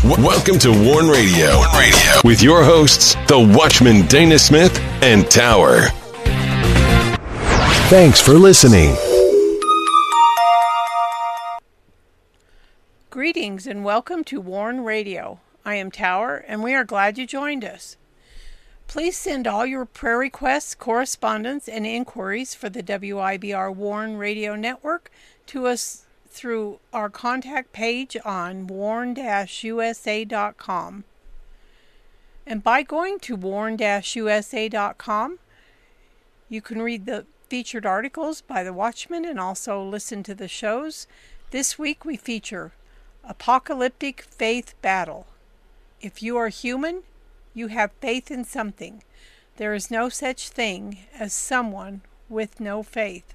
Welcome to Warn Radio. With your hosts, the Watchman Dana Smith and Tower. Thanks for listening. Greetings and welcome to Warn Radio. I am Tower and we are glad you joined us. Please send all your prayer requests, correspondence, and inquiries for the WIBR Warn Radio Network to us through our contact page on warn-usa.com. And by going to warn-usa.com, you can read the featured articles by the Watchman and also listen to the shows. This week we feature Apocalyptic Faith Battle. If you are human, you have faith in something. There is no such thing as someone with no faith.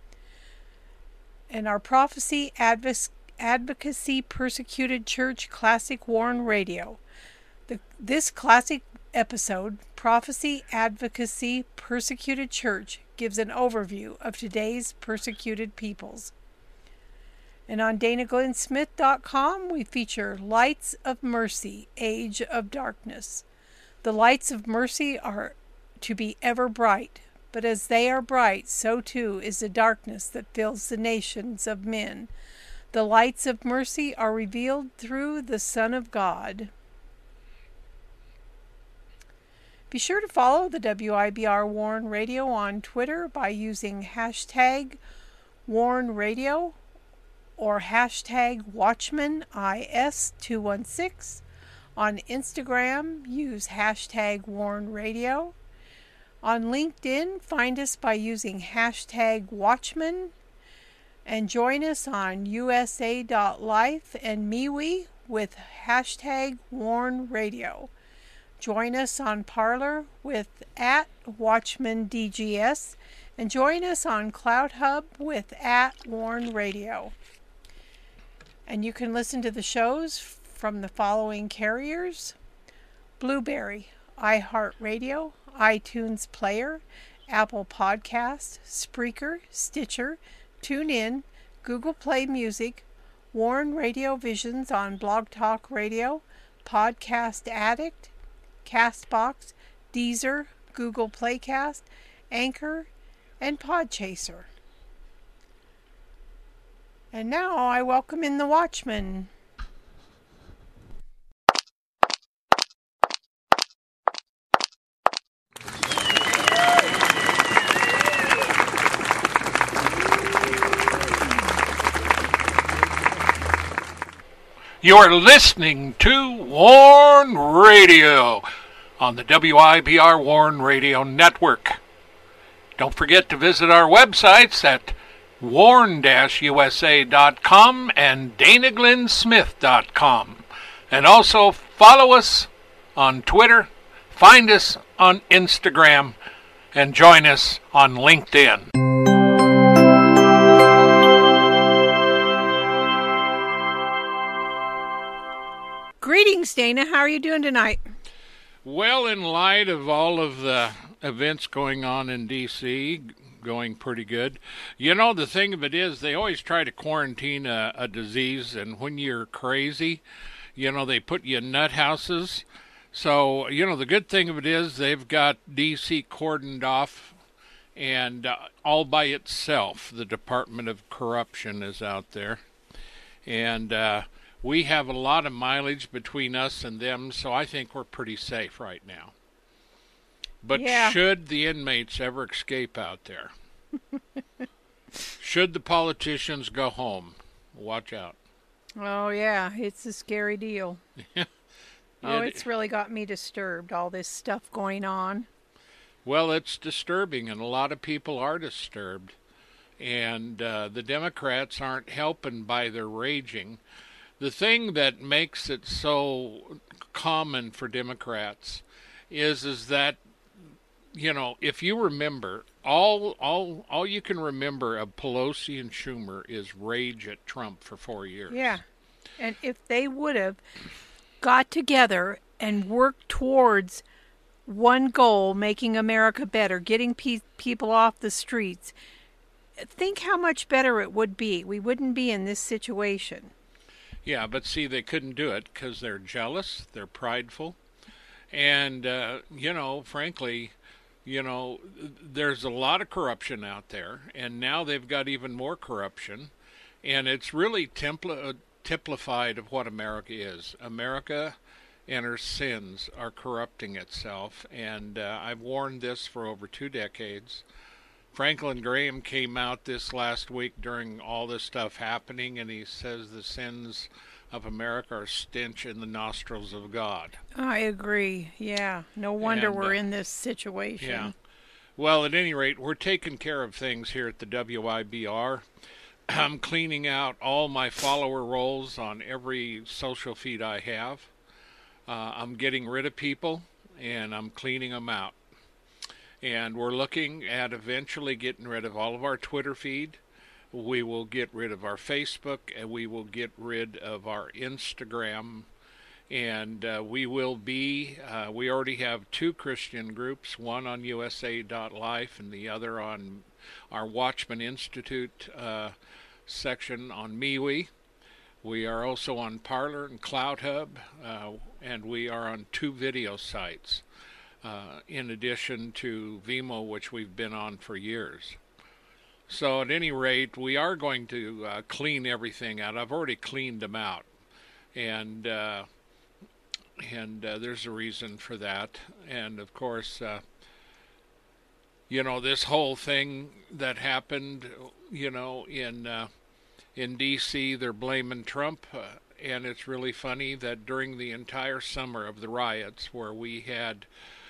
And our Prophecy Advocacy Persecuted Church Classic Warn Radio. This classic episode, Prophecy Advocacy Persecuted Church, gives an overview of today's persecuted peoples. And on DanaGlynnSmith.com, we feature Lights of Mercy, Age of Darkness. The lights of mercy are to be ever bright, but as they are bright, so too is the darkness that fills the nations of men. The lights of mercy are revealed through the Son of God. Be sure to follow the WIBR Warn Radio on Twitter by using hashtag Warn Radio or hashtag WatchmanIS216. On Instagram, use hashtag Warn Radio. On LinkedIn, find us by using hashtag Watchman. And join us on USA.life and MeWe with hashtag Warn Radio. Join us on Parler with @WatchmanDGS. And join us on CloudHub with @Warn Radio. And you can listen to the shows from the following carriers: Blueberry, iHeartRadio, iTunes Player, Apple Podcasts, Spreaker, Stitcher, TuneIn, Google Play Music, Warn Radio Visions on Blog Talk Radio, Podcast Addict, Castbox, Deezer, Google Playcast, Anchor, and Podchaser. And now I welcome in the Watchman. You're listening to Warn Radio on the WIBR Warn Radio Network. Don't forget to visit our websites at warn-usa.com and DanaGlynnSmith.com. And also follow us on Twitter, find us on Instagram, and join us on LinkedIn. Greetings, Dana. How are you doing tonight? Well, in light of all of the events going on in D.C., going pretty good. You know, the thing of it is, they always try to quarantine a disease, and when you're crazy, you know, they put you in nut houses. So, you know, the good thing of it is they've got D.C. cordoned off, and all by itself, the Department of Corruption is out there. And we have a lot of mileage between us and them, so I think we're pretty safe right now. But should the inmates ever escape out there, should the politicians go home, watch out. Oh, yeah, it's a scary deal. It's really got me disturbed, all this stuff going on. Well, it's disturbing, and a lot of people are disturbed. And the Democrats aren't helping by their raging. The thing that makes it so common for Democrats is that, you know, if you remember, all you can remember of Pelosi and Schumer is rage at Trump for 4 years. Yeah, and if they would have got together and worked towards one goal, making America better, getting people off the streets, think how much better it would be. We wouldn't be in this situation. Yeah, but see, they couldn't do it because they're jealous, they're prideful, and frankly, there's a lot of corruption out there, and now they've got even more corruption, and it's really typified of what America is. America and her sins are corrupting itself, and I've warned this for over 2 decades. Franklin Graham came out this last week during all this stuff happening, and he says the sins of America are stench in the nostrils of God. I agree. Yeah. No wonder we're in this situation. Yeah. Well, at any rate, we're taking care of things here at the WIBR. I'm cleaning out all my follower roles on every social feed I have. I'm getting rid of people, and I'm cleaning them out. And we're looking at eventually getting rid of all of our Twitter feed. We will get rid of our Facebook, and we will get rid of our Instagram. And we already have 2 Christian groups, one on USA.life and the other on our Watchman Institute section on MeWe. We are also on Parler and CloutHub, and we are on 2 video sites, in addition to Vimeo, which we've been on for years. So at any rate, we are going to clean everything out. I've already cleaned them out, and there's a reason for that. And of course, this whole thing that happened, in D.C., they're blaming Trump, and it's really funny that during the entire summer of the riots, where we had,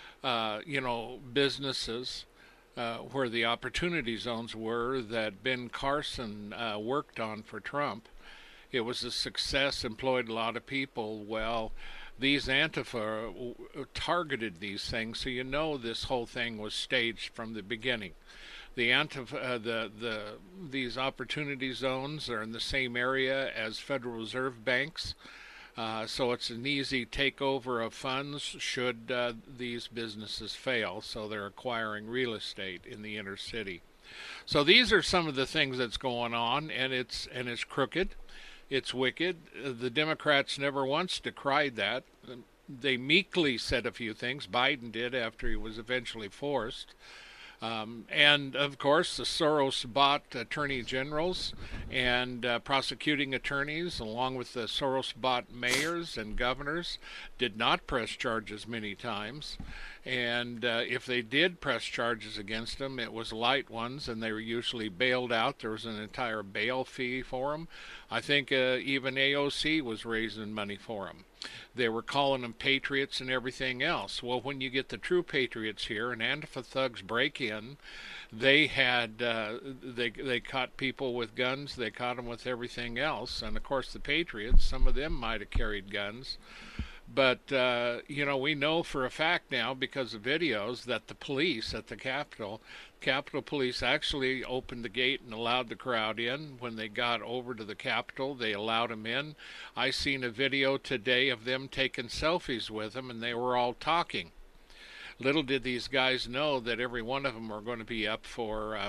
businesses where the opportunity zones were that Ben Carson worked on for Trump, it was a success, employed a lot of people. Well, these Antifa targeted these things, so this whole thing was staged from the beginning. The Antifa, these opportunity zones are in the same area as Federal Reserve banks, so it's an easy takeover of funds should these businesses fail. So they're acquiring real estate in the inner city. So these are some of the things that's going on, and it's crooked. It's wicked. The Democrats never once decried that. They meekly said a few things. Biden did after he was eventually forced. And, of course, the Soros-bought attorney generals and prosecuting attorneys, along with the Soros-bought mayors and governors, did not press charges many times. And if they did press charges against them, it was light ones, and they were usually bailed out. There was an entire bail fee for them. I think even AOC was raising money for them. They were calling them patriots and everything else. Well, when you get the true patriots here and Antifa thugs break in, they had they caught people with guns. They caught them with everything else. And of course, the patriots, some of them might have carried guns. But, we know for a fact now, because of videos, that the police at the Capitol Police actually opened the gate and allowed the crowd in. When they got over to the Capitol, they allowed them in. I seen a video today of them taking selfies with them, and they were all talking. Little did these guys know that every one of them are going to be up for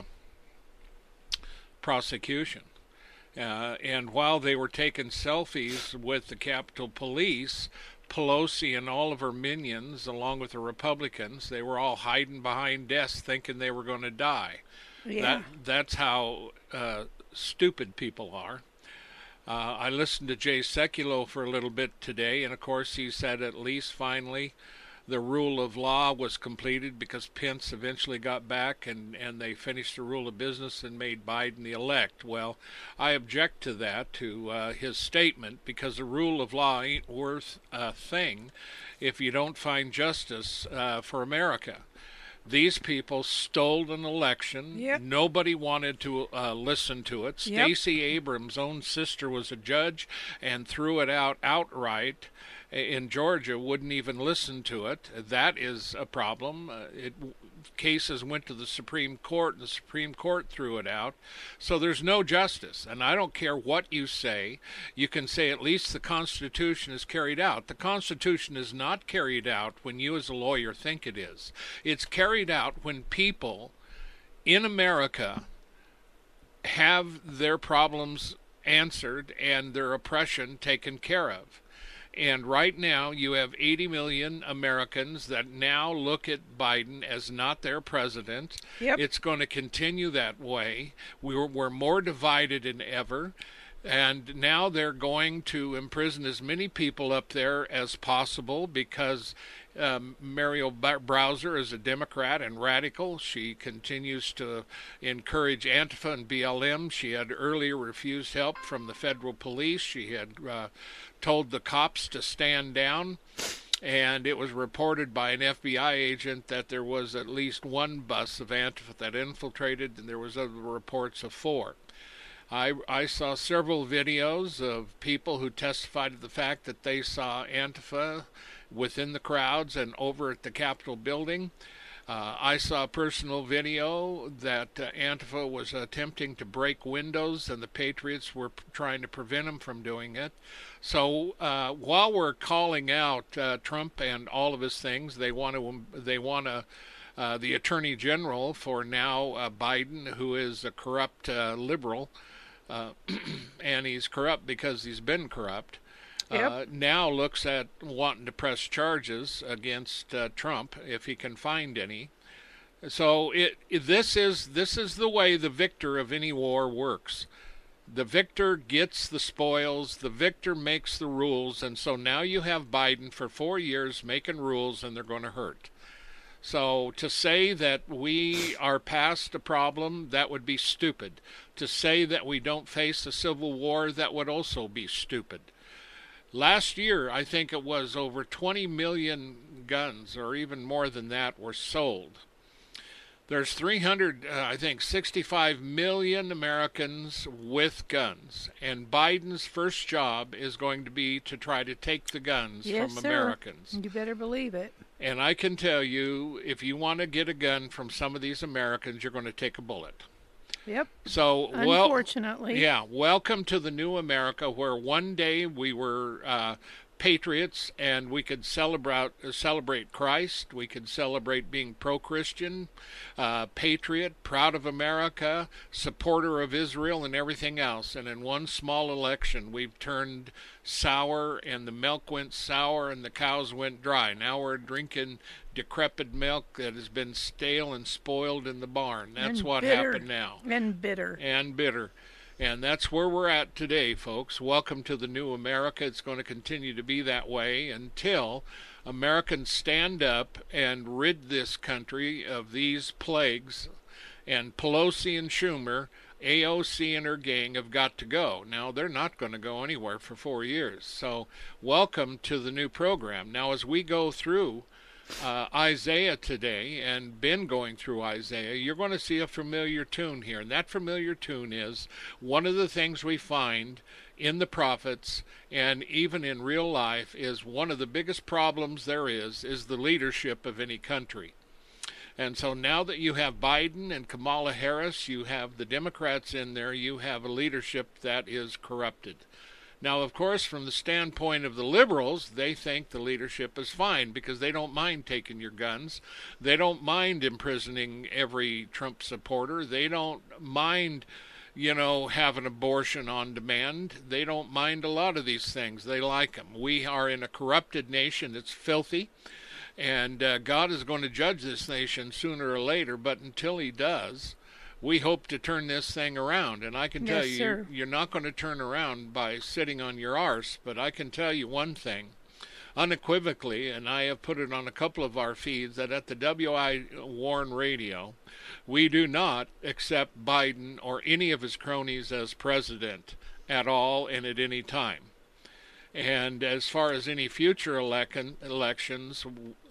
prosecution. And while they were taking selfies with the Capitol Police, Pelosi and all of her minions, along with the Republicans, they were all hiding behind desks thinking they were going to die. Yeah. That's how stupid people are. I listened to Jay Sekulow for a little bit today, and of course he said at least finally the rule of law was completed because Pence eventually got back and they finished the rule of business and made Biden the elect. Well, I object to that, to his statement, because the rule of law ain't worth a thing if you don't find justice for America. These people stole an election. Yep. Nobody wanted to listen to it. Yep. Stacey Abrams' own sister was a judge and threw it out outright. In Georgia, wouldn't even listen to it. That is a problem. Cases went to the Supreme Court, and the Supreme Court threw it out. So there's no justice. And I don't care what you say. You can say at least the Constitution is carried out. The Constitution is not carried out when you as a lawyer think it is. It's carried out when people in America have their problems answered and their oppression taken care of. And right now, you have 80 million Americans that now look at Biden as not their president. Yep. It's going to continue that way. We're more divided than ever. And now they're going to imprison as many people up there as possible because Muriel Browser is a Democrat and radical. She continues to encourage Antifa and BLM. She had earlier refused help from the federal police. She had told the cops to stand down. And it was reported by an FBI agent that there was at least one bus of Antifa that infiltrated, and there was other reports of 4. I saw several videos of people who testified to the fact that they saw Antifa within the crowds and over at the Capitol building. I saw a personal video that Antifa was attempting to break windows and the Patriots were trying to prevent them from doing it. So while we're calling out Trump and all of his things, they want to the Attorney General for now Biden, who is a corrupt liberal, and he's corrupt because he's been corrupt. Yep. Now looks at wanting to press charges against Trump if he can find any. So this is the way the victor of any war works. The victor gets the spoils, the victor makes the rules, and so now you have Biden for 4 years making rules, and they're going to hurt. So to say that we are past a problem, that would be stupid. To say that we don't face a civil war, that would also be stupid. Last year, I think it was over 20 million guns, or even more than that, were sold. There's 65 million Americans with guns, and Biden's first job is going to be to try to take the guns from Americans. You better believe it. And I can tell you, if you want to get a gun from some of these Americans, you're going to take a bullet. Yep. So, unfortunately. Welcome to the new America, where one day we were patriots and we could celebrate Christ. We could celebrate being pro-Christian, patriot, proud of America, supporter of Israel, and everything else. And in one small election, we've turned sour, and the milk went sour, and the cows went dry. Now we're drinking decrepit milk that has been stale and spoiled in the barn. That's what happened now. And bitter. And bitter. And that's where we're at today, folks. Welcome to the new America. It's going to continue to be that way until Americans stand up and rid this country of these plagues. And Pelosi and Schumer, AOC and her gang have got to go. Now, they're not going to go anywhere for 4 years. So welcome to the new program. Now, as we go through Isaiah today, and been going through Isaiah, you're going to see a familiar tune here. And that familiar tune is one of the things we find in the prophets and even in real life is one of the biggest problems there is the leadership of any country. And so now that you have Biden and Kamala Harris, you have the Democrats in there, you have a leadership that is corrupted. Now, of course, from the standpoint of the liberals, they think the leadership is fine because they don't mind taking your guns. They don't mind imprisoning every Trump supporter. They don't mind, having abortion on demand. They don't mind a lot of these things. They like them. We are in a corrupted nation that's filthy, and God is going to judge this nation sooner or later, but until he does, we hope to turn this thing around. And I can tell you, you're not going to turn around by sitting on your arse, but I can tell you one thing, unequivocally, and I have put it on a couple of our feeds, that at the W.I. Warren Radio, we do not accept Biden or any of his cronies as president at all and at any time. And as far as any future elections,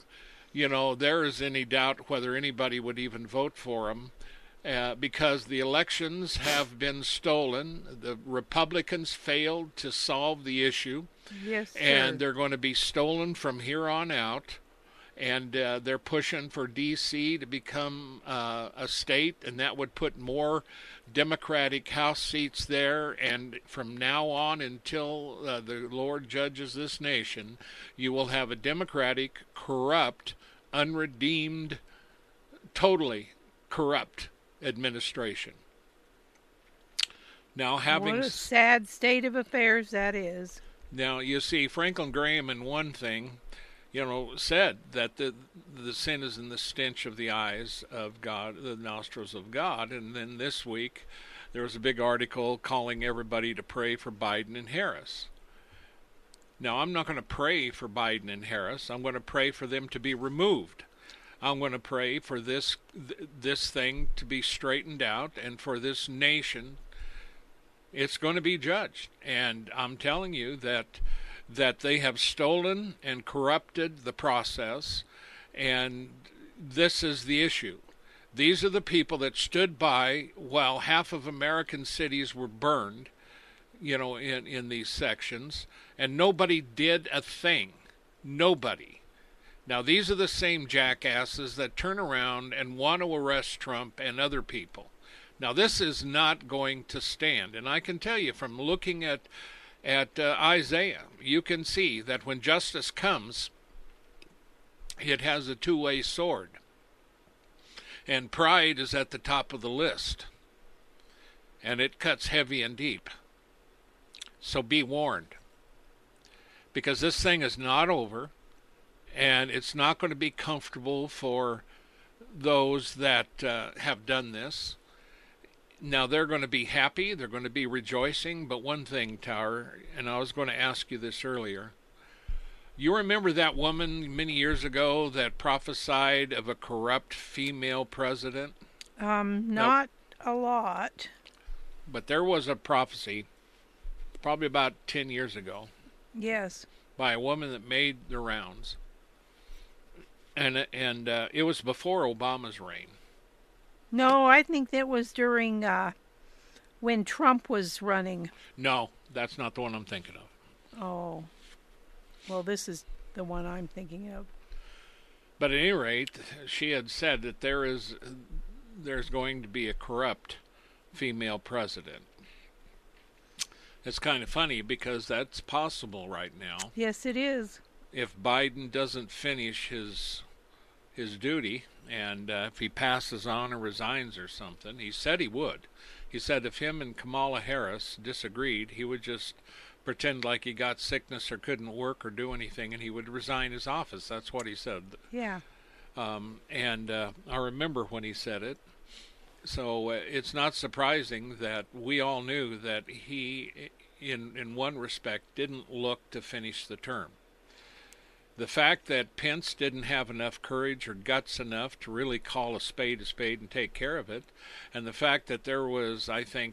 there is any doubt whether anybody would even vote for him. Because the elections have been stolen. The Republicans failed to solve the issue. Yes, sir. And they're going to be stolen from here on out. And they're pushing for D.C. to become a state, and that would put more Democratic House seats there. And from now on until the Lord judges this nation, you will have a Democratic, corrupt, unredeemed, totally corrupt administration. Now, what a sad state of affairs that is. Now, you see, Franklin Graham in one thing, said that the sin is in the stench of the eyes of God, the nostrils of God. And then this week, there was a big article calling everybody to pray for Biden and Harris. Now, I'm not going to pray for Biden and Harris. I'm going to pray for them to be removed. I'm going to pray for this thing to be straightened out, and for this nation, it's going to be judged. And I'm telling you that they have stolen and corrupted the process, and this is the issue. These are the people that stood by while half of American cities were burned, in these sections, and nobody did a thing. Nobody. Now, these are the same jackasses that turn around and want to arrest Trump and other people. Now, this is not going to stand, and I can tell you from looking at Isaiah, you can see that when justice comes, it has a two-way sword, and pride is at the top of the list, and it cuts heavy and deep. So be warned, because this thing is not over, and it's not going to be comfortable for those that have done this. Now, they're going to be happy, they're going to be rejoicing, but one thing, Tower, and I was going to ask you this earlier. You remember that woman many years ago that prophesied of a corrupt female president? Not a lot. But there was a prophecy, probably about 10 years ago. Yes. By a woman that made the rounds. And it was before Obama's reign. No, I think that was during when Trump was running. No, that's not the one I'm thinking of. Oh. Well, this is the one I'm thinking of. But at any rate, she had said that there's going to be a corrupt female president. It's kind of funny because that's possible right now. Yes, it is. If Biden doesn't finish his duty, and if he passes on or resigns or something, he said he would. He said if him and Kamala Harris disagreed, he would just pretend like he got sickness or couldn't work or do anything, and he would resign his office. That's what he said. Yeah. And I remember when he said it. So it's not surprising that we all knew that he, in one respect, didn't look to finish the term. The fact that Pence didn't have enough courage or guts enough to really call a spade and take care of it, and the fact that there was, I think,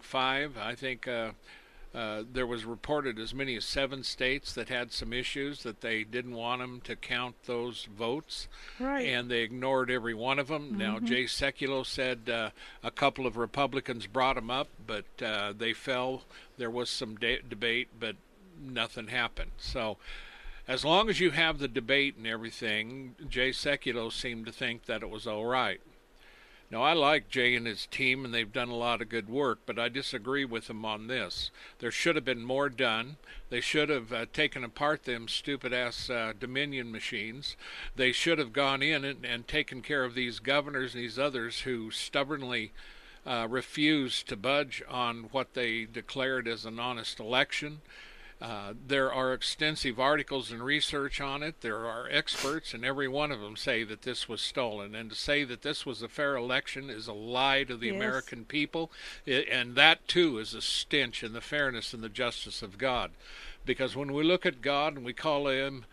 there was reported as many as 7 states that had some issues that they didn't want them to count those votes, right? And they ignored every one of them. Mm-hmm. Now, Jay Sekulow said a couple of Republicans brought them up, but they fell. There was some debate, but nothing happened. So as long as you have the debate and everything, Jay Sekulow seemed to think that it was all right. Now, I like Jay and his team, and they've done a lot of good work, but I disagree with them on this. There should have been more done. They should have taken apart them stupid-ass Dominion machines. They should have gone in and taken care of these governors and these others who stubbornly refused to budge on what they declared as an honest election. There are extensive articles and research on it. There are experts, and every one of them say that this was stolen. And to say that this was a fair election is a lie to the American people. And that, too, is a stench in the fairness and the justice of God. Because when we look at God and we call him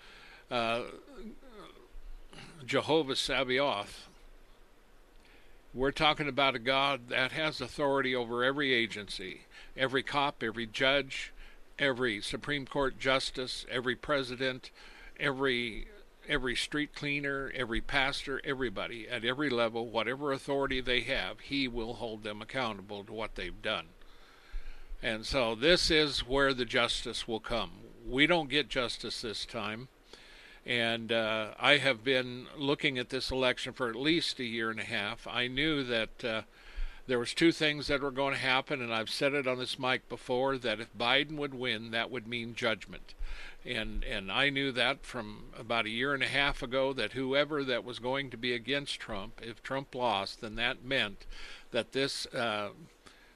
Jehovah Sabaoth, we're talking about a God that has authority over every agency, every cop, every judge, every Supreme Court justice, every president, every street cleaner, every pastor, everybody at every level, whatever authority they have, he will hold them accountable to what they've done. And so this is where the justice will come. We don't get justice this time. And I have been looking at this election for at least a year and a half. I knew that there was 2 things that were going to happen, and I've said it on this mic before, that if Biden would win, that would mean judgment. And I knew that from about a year and a half ago, that whoever that was going to be against Trump, if Trump lost, then that meant that this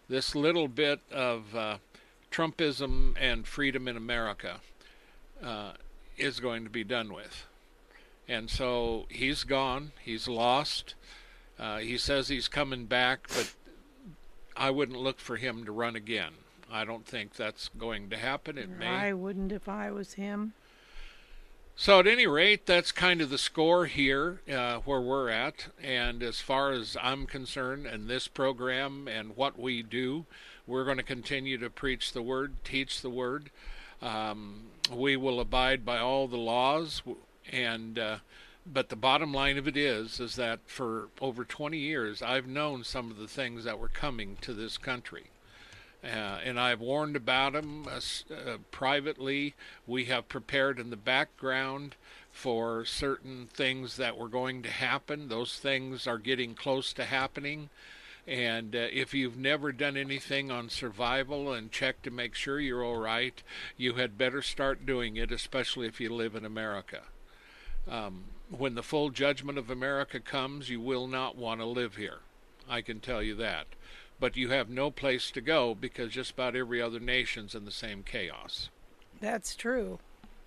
this little bit of Trumpism and freedom in America is going to be done with. And so he's gone. He's lost. He says he's coming back, but I wouldn't look for him to run again. I don't think that's going to happen. It may. I wouldn't if I was him. So at any rate, that's kind of the score here where we're at. And as far as I'm concerned, and this program and what we do, we're going to continue to preach the Word, teach the Word. We will abide by all the laws. And but the bottom line of it is that for over 20 years, I've known some of the things that were coming to this country. And I've warned about them privately. We have prepared in the background for certain things that were going to happen. Those things are getting close to happening. And if you've never done anything on survival and checked to make sure you're all right, you had better start doing it, especially if you live in America. When the full judgment of America comes, you will not want to live here. I can tell you that. But you have no place to go because just about every other nation's in the same chaos. That's true.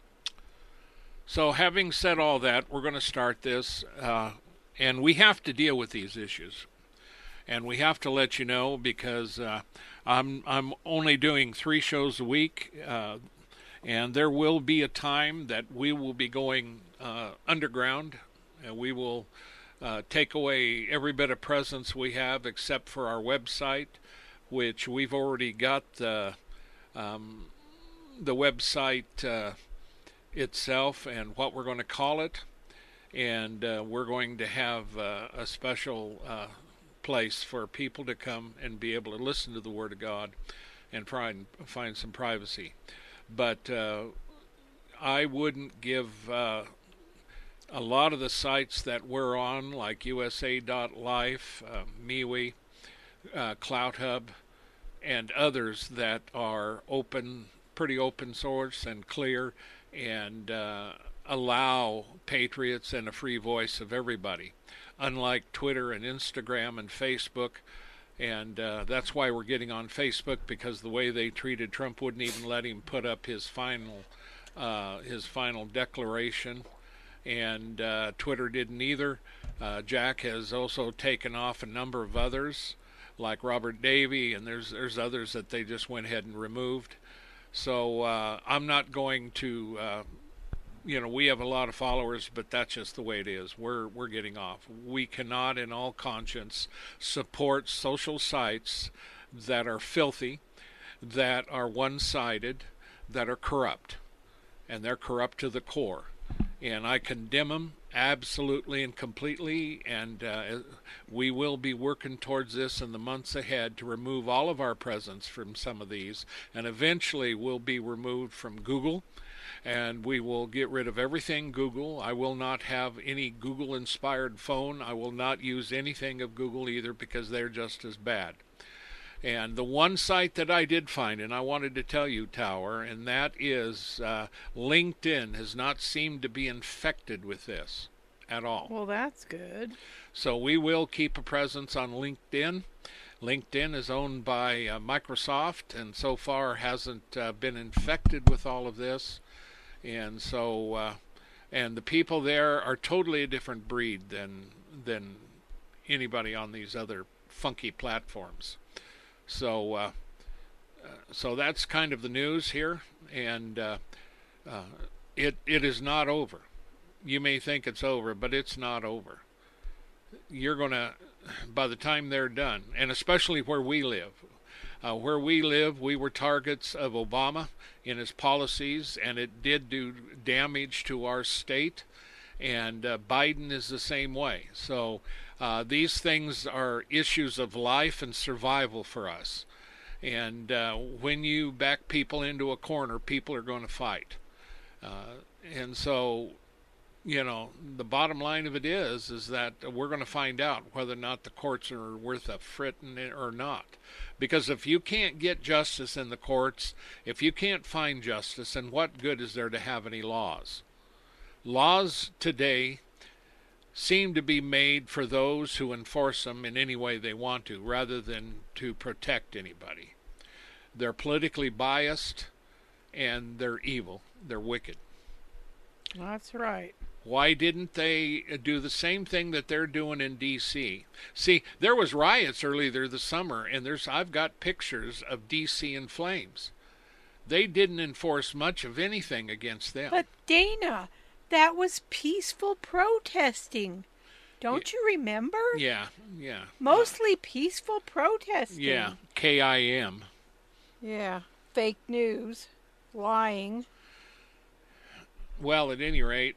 So having said all that, we're going to start this, and we have to deal with these issues. And we have to let you know because I'm only doing 3 shows a week, and there will be a time that we will be going underground, and we will take away every bit of presence we have except for our website, which we've already got the website itself and what we're going to call it, and we're going to have a special place for people to come and be able to listen to the Word of God and find some privacy. But I wouldn't give a lot of the sites that we're on, like USA.life, MeWe, CloutHub, and others that are open, pretty open source and clear, and allow patriots and a free voice of everybody, unlike Twitter and Instagram and Facebook. And that's why we're getting on Facebook, because the way they treated Trump wouldn't even let him put up his final declaration. And Twitter didn't either. Jack has also taken off a number of others, like Robert Davey, and there's others that they just went ahead and removed. So I'm not going to, we have a lot of followers, but that's just the way it is. We're getting off. We cannot, in all conscience, support social sites that are filthy, that are one-sided, that are corrupt, and they're corrupt to the core. And I condemn them absolutely and completely, and we will be working towards this in the months ahead to remove all of our presence from some of these, and eventually we'll be removed from Google, and we will get rid of everything Google. I will not have any Google-inspired phone. I will not use anything of Google either, because they're just as bad. And the one site that I did find, and I wanted to tell you, Tower, and that is LinkedIn has not seemed to be infected with this at all. Well, that's good. So we will keep a presence on LinkedIn. LinkedIn is owned by Microsoft, and so far hasn't been infected with all of this. And so, and the people there are totally a different breed than anybody on these other funky platforms. So that's kind of the news here, and it is not over. You may think it's over, but it's not over. You're going to, by the time they're done, and especially where we live, we were targets of Obama in his policies, and it did do damage to our state, and Biden is the same way. So these things are issues of life and survival for us. And when you back people into a corner, people are going to fight. And so, the bottom line of it is that we're going to find out whether or not the courts are worth a fritting or not. Because if you can't get justice in the courts, if you can't find justice, then what good is there to have any laws? Laws today seem to be made for those who enforce them in any way they want to, rather than to protect anybody. They're politically biased, and they're evil. They're wicked. That's right. Why didn't they do the same thing that they're doing in D.C.? See, there was riots earlier this summer, and I've got pictures of D.C. in flames. They didn't enforce much of anything against them. But Dana, that was peaceful protesting. Don't you remember? Yeah. Mostly peaceful protesting. Yeah, KIM. Yeah, fake news, lying. Well, at any rate,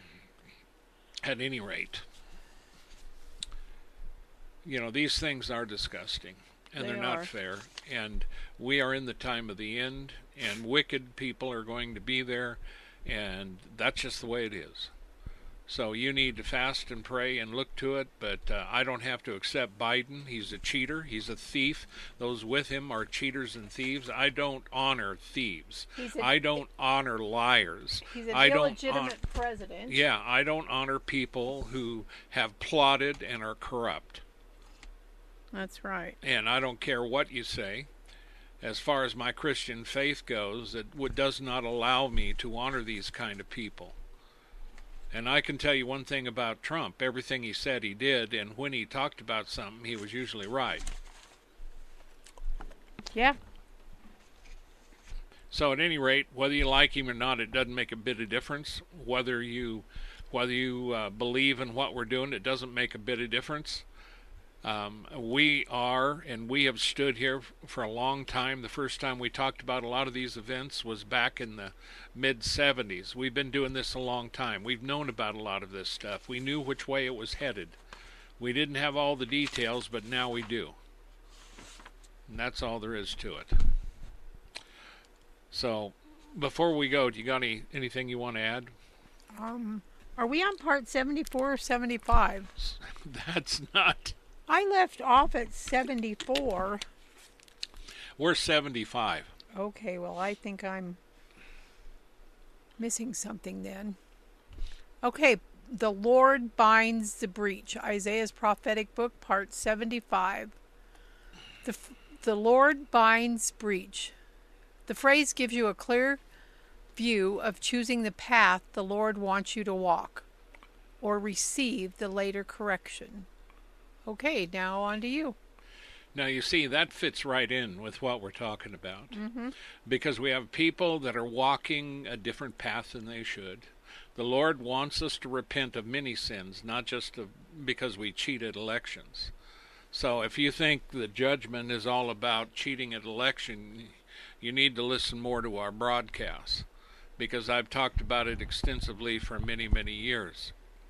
these things are disgusting, and they're not fair, and we are in the time of the end, and wicked people are going to be there, and that's just the way it is. So you need to fast and pray and look to it, but I don't have to accept Biden. He's a cheater. He's a thief. Those with him are cheaters and thieves. I don't honor thieves. I don't honor liars. He's an illegitimate president. Yeah, I don't honor people who have plotted and are corrupt. That's right. And I don't care what you say. As far as my Christian faith goes, it does not allow me to honor these kind of people. And I can tell you one thing about Trump. Everything he said he did, and when he talked about something, he was usually right. Yeah. So at any rate, whether you like him or not, it doesn't make a bit of difference. Whether you believe in what we're doing, it doesn't make a bit of difference. We have stood here for a long time. The first time we talked about a lot of these events was back in the mid-'70s. We've been doing this a long time. We've known about a lot of this stuff. We knew which way it was headed. We didn't have all the details, but now we do. And that's all there is to it. So, before we go, do you got anything you want to add? Are we on part 74 or 75? That's not... I left off at 74. We're 75. Okay, well, I think I'm missing something then. Okay, the Lord binds the breach. Isaiah's prophetic book, part 75. The Lord binds breach. The phrase gives you a clear view of choosing the path the Lord wants you to walk, or receive the later correction. Okay, now on to you. Now, you see, that fits right in with what we're talking about. Mm-hmm. Because we have people that are walking a different path than they should. The Lord wants us to repent of many sins, not just because we cheated elections. So if you think the judgment is all about cheating at election, you need to listen more to our broadcasts, because I've talked about it extensively for many, many years.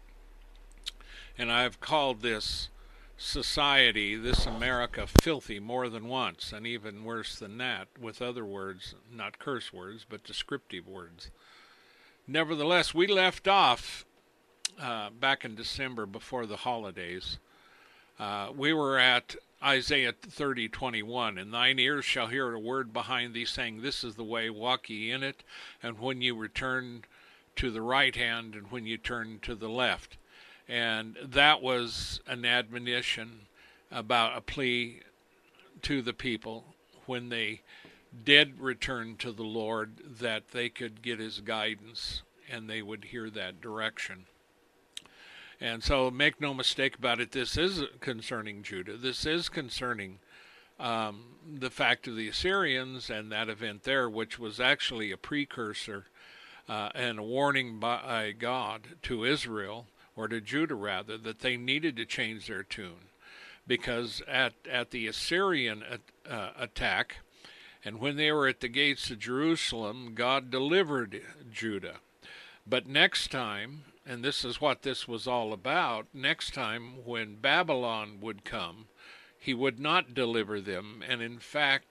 And I've called this society, this America, filthy more than once, and even worse than that, with other words, not curse words, but descriptive words. Nevertheless, we left off back in December before the holidays. We were at Isaiah 30:21, and thine ears shall hear a word behind thee, saying, this is the way, walk ye in it, and when you return to the right hand, and when you turn to the left. And that was an admonition about a plea to the people when they did return to the Lord, that they could get his guidance and they would hear that direction. And so make no mistake about it, this is concerning Judah. This is concerning the fact of the Assyrians and that event there, which was actually a precursor and a warning by God to Israel, or to Judah rather, that they needed to change their tune. Because at the Assyrian attack, and when they were at the gates of Jerusalem, God delivered Judah. But next time, and this is what this was all about, next time when Babylon would come, he would not deliver them. And in fact,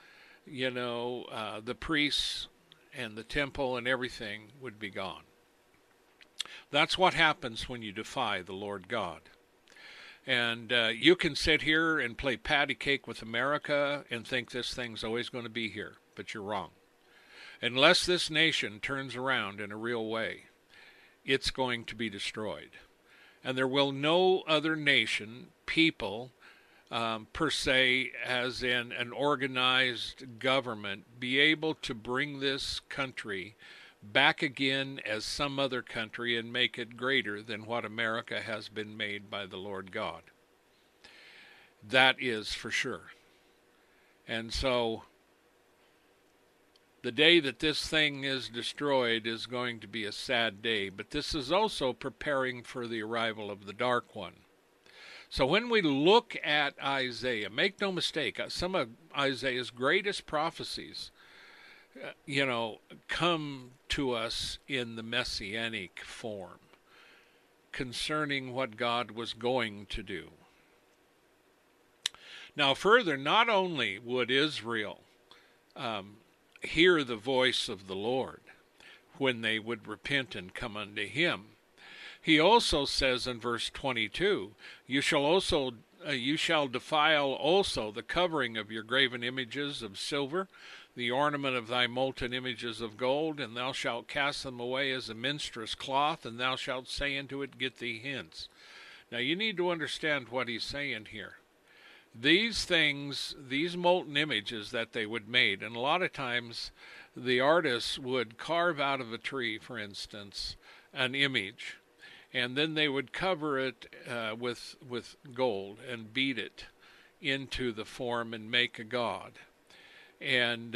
the priests and the temple and everything would be gone. That's what happens when you defy the Lord God. And you can sit here and play patty cake with America and think this thing's always going to be here, but you're wrong. Unless this nation turns around in a real way, it's going to be destroyed. And there will no other nation, people, per se, as in an organized government, be able to bring this country back again as some other country and make it greater than what America has been made by the Lord God. That is for sure. And so the day that this thing is destroyed is going to be a sad day, but this is also preparing for the arrival of the Dark One. So when we look at Isaiah, make no mistake, some of Isaiah's greatest prophecies come to us in the messianic form concerning what God was going to do. Now further, not only would Israel hear the voice of the Lord when they would repent and come unto him, he also says in verse 22, you shall defile also the covering of your graven images of silver, the ornament of thy molten images of gold, and thou shalt cast them away as a minstrel's cloth, and thou shalt say unto it, get thee hence. Now you need to understand what he's saying here. These things, these molten images that they would make, and a lot of times the artists would carve out of a tree, for instance, an image, and then they would cover it with gold and beat it into the form and make a god. And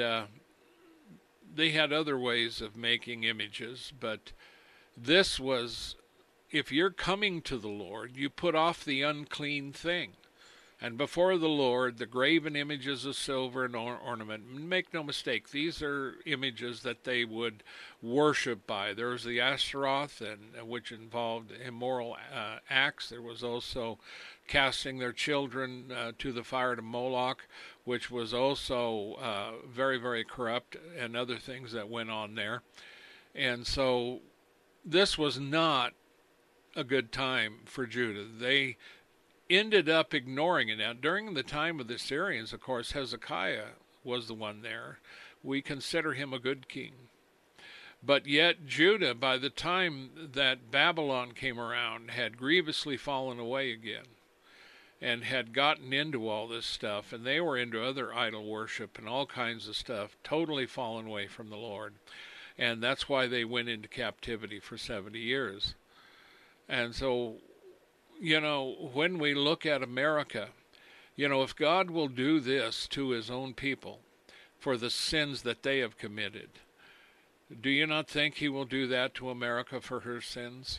they had other ways of making images, but this was, if you're coming to the Lord, you put off the unclean thing. And before the Lord, the graven images of silver and ornament. Make no mistake, these are images that they would worship by. There was the Ashtaroth, which involved immoral acts. There was also casting their children to the fire to Moloch, which was also very, very corrupt, and other things that went on there. And so this was not a good time for Judah. They ended up ignoring it. Now, during the time of the Assyrians, of course, Hezekiah was the one there. We consider him a good king. But yet Judah, by the time that Babylon came around, had grievously fallen away again and had gotten into all this stuff, and they were into other idol worship and all kinds of stuff, totally fallen away from the Lord. And that's why they went into captivity for 70 years. And so, when we look at America, if God will do this to his own people for the sins that they have committed, do you not think he will do that to America for her sins?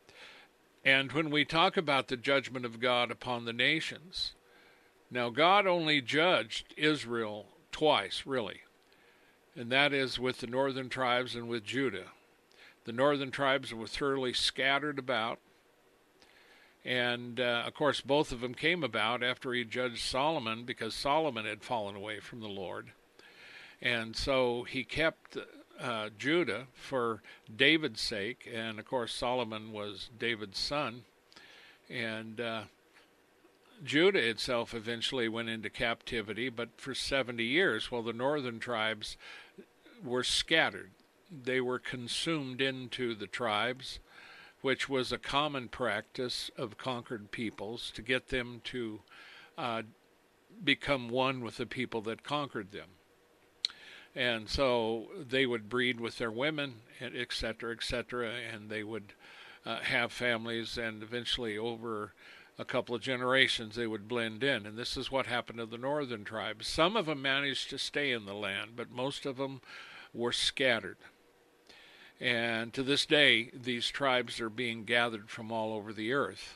And when we talk about the judgment of God upon the nations, now God only judged Israel twice, really, and that is with the northern tribes and with Judah. The northern tribes were thoroughly scattered about. And, of course, both of them came about after he judged Solomon, because Solomon had fallen away from the Lord. And so he kept Judah for David's sake. And, of course, Solomon was David's son. And Judah itself eventually went into captivity, but for 70 years, while the northern tribes were scattered. They were consumed into the tribes, which was a common practice of conquered peoples, to get them to become one with the people that conquered them. And so they would breed with their women, et cetera, and they would have families, and eventually over a couple of generations they would blend in. And this is what happened to the northern tribes. Some of them managed to stay in the land, but most of them were scattered. And to this day, these tribes are being gathered from all over the earth.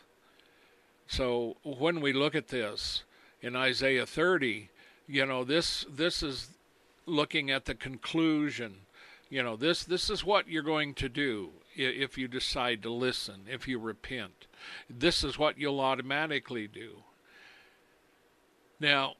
So when we look at this in Isaiah 30, this is looking at the conclusion. This is what you're going to do if you decide to listen, if you repent. This is what you'll automatically do. Now,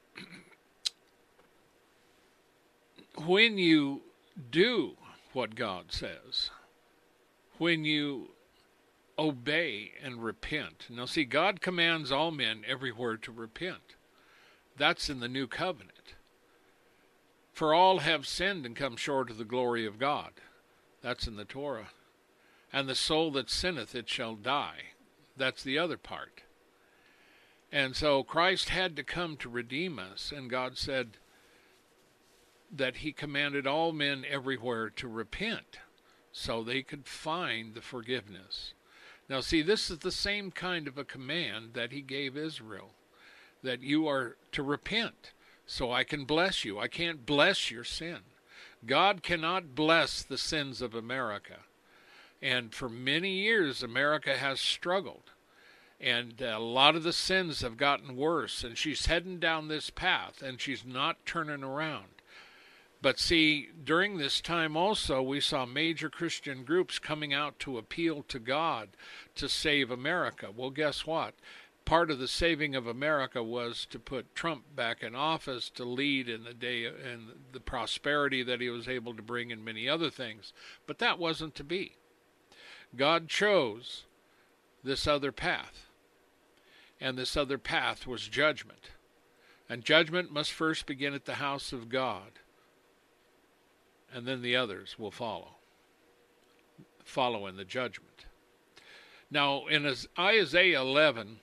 when you do what God says, when you obey and repent. Now see, God commands all men everywhere to repent. That's in the new covenant. For all have sinned and come short of the glory of God. That's in the Torah. And the soul that sinneth, it shall die. That's the other part. And so Christ had to come to redeem us, and God said that he commanded all men everywhere to repent so they could find the forgiveness. Now see, this is the same kind of a command that he gave Israel, that you are to repent so I can bless you. I can't bless your sin. God cannot bless the sins of America. And for many years, America has struggled. And a lot of the sins have gotten worse. And she's heading down this path, and she's not turning around. But see, during this time also, we saw major Christian groups coming out to appeal to God to save America. Well, guess what? Part of the saving of America was to put Trump back in office to lead in the day and the prosperity that he was able to bring and many other things. But that wasn't to be. God chose this other path. And this other path was judgment. And judgment must first begin at the house of God. And then the others will follow in the judgment. Now, in Isaiah 11,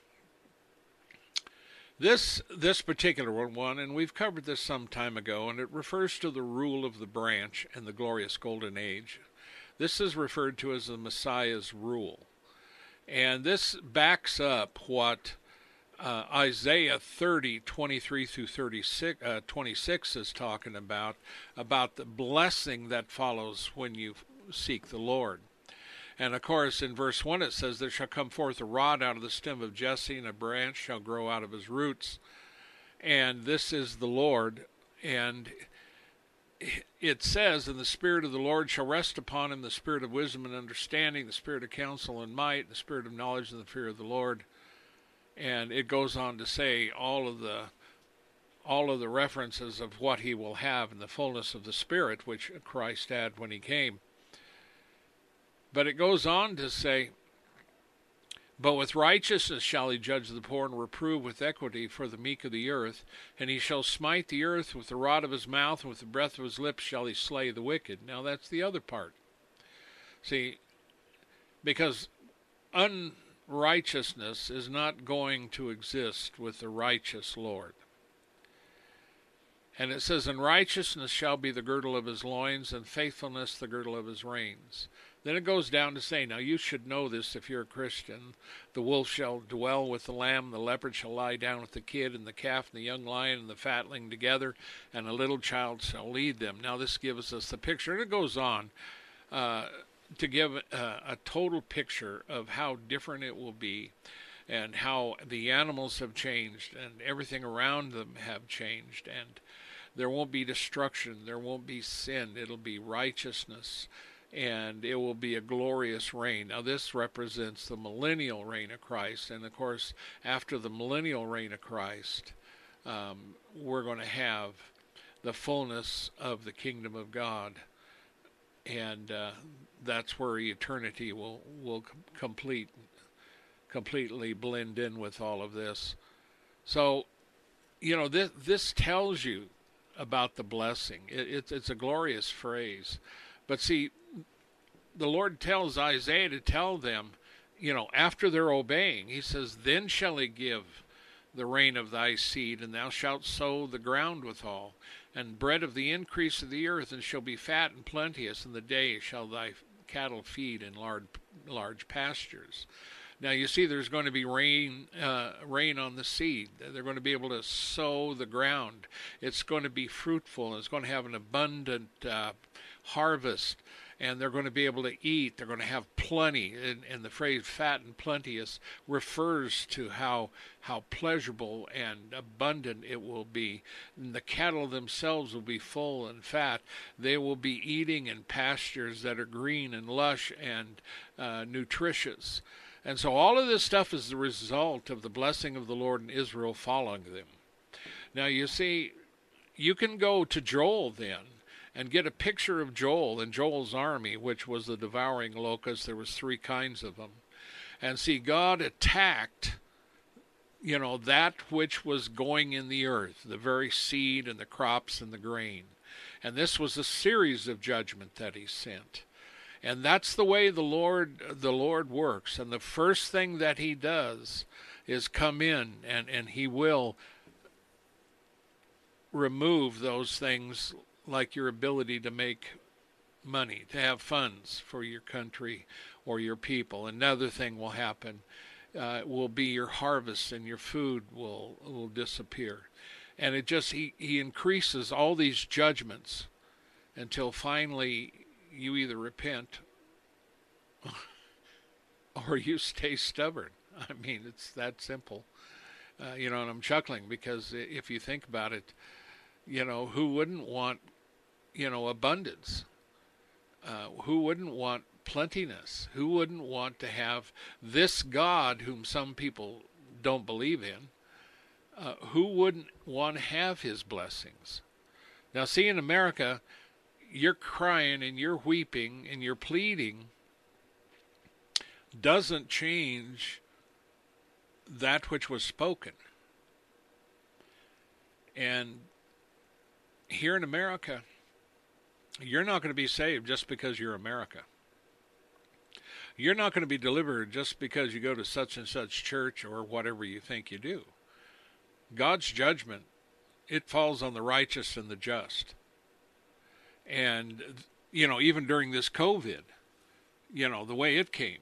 this particular one, and we've covered this some time ago, and it refers to the rule of the branch and the glorious golden age. This is referred to as the Messiah's rule. And this backs up what Isaiah 30, 23 through 26 is talking about the blessing that follows when you seek the Lord. And of course, in verse 1 it says, there shall come forth a rod out of the stem of Jesse, and a branch shall grow out of his roots. And this is the Lord. And it says, and the Spirit of the Lord shall rest upon him, the Spirit of wisdom and understanding, the Spirit of counsel and might, the Spirit of knowledge and the fear of the Lord. And it goes on to say all of the references of what he will have in the fullness of the Spirit, which Christ had when he came. But it goes on to say, but with righteousness shall he judge the poor, and reprove with equity for the meek of the earth. And he shall smite the earth with the rod of his mouth, and with the breath of his lips shall he slay the wicked. Now that's the other part. See, because unrighteousness is not going to exist with the righteous Lord. And it says, and righteousness shall be the girdle of his loins, and faithfulness the girdle of his reins. Then it goes down to say, now you should know this if you're a Christian. The wolf shall dwell with the lamb, the leopard shall lie down with the kid, and the calf and the young lion and the fatling together, and a little child shall lead them. Now this gives us the picture, and it goes on to give a total picture of how different it will be, and how the animals have changed, and everything around them have changed, and there won't be destruction, there won't be sin, it'll be righteousness, and it will be a glorious reign. Now this represents the millennial reign of Christ, and of course after the millennial reign of Christ, we're going to have the fullness of the kingdom of God, and that's where eternity will completely blend in with all of this. So, you know, this tells you about the blessing. It's a glorious phrase. But see, the Lord tells Isaiah to tell them, you know, after they're obeying, he says, then shall he give the rain of thy seed, and thou shalt sow the ground withal, and bread of the increase of the earth, and shall be fat and plenteous, and the day shall thy cattle feed in large pastures. Now you see there's going to be rain on the seed. They're going to be able to sow the ground. It's going to be fruitful. It's going to have an abundant harvest, and they're going to be able to eat. They're going to have plenty. And the phrase fat and plenteous refers to how pleasurable and abundant it will be. And the cattle themselves will be full and fat. They will be eating in pastures that are green and lush and nutritious. And so all of this stuff is the result of the blessing of the Lord in Israel following them. Now you see, you can go to Joel then and get a picture of Joel and Joel's army, which was the devouring locust. There was 3 kinds of them. And see, God attacked, you know, that which was going in the earth, the very seed and the crops and the grain. And this was a series of judgment that he sent. And that's the way the Lord works. And the first thing that he does is come in, and he will remove those things like your ability to make money, to have funds for your country or your people. Another thing will happen. Will be your harvest, and your food will disappear. And he increases all these judgments until finally you either repent or you stay stubborn. I mean, it's that simple. And I'm chuckling because if you think about it, who wouldn't want, abundance? Who wouldn't want plentiness? Who wouldn't want to have this God whom some people don't believe in? Who wouldn't want to have his blessings? Now, see, in America, you're crying and you're weeping and you're pleading doesn't change that which was spoken. And here in America, you're not going to be saved just because you're America. You're not going to be delivered just because you go to such and such church or whatever you think you do. God's judgment, it falls on the righteous and the just. And, even during this COVID, the way it came,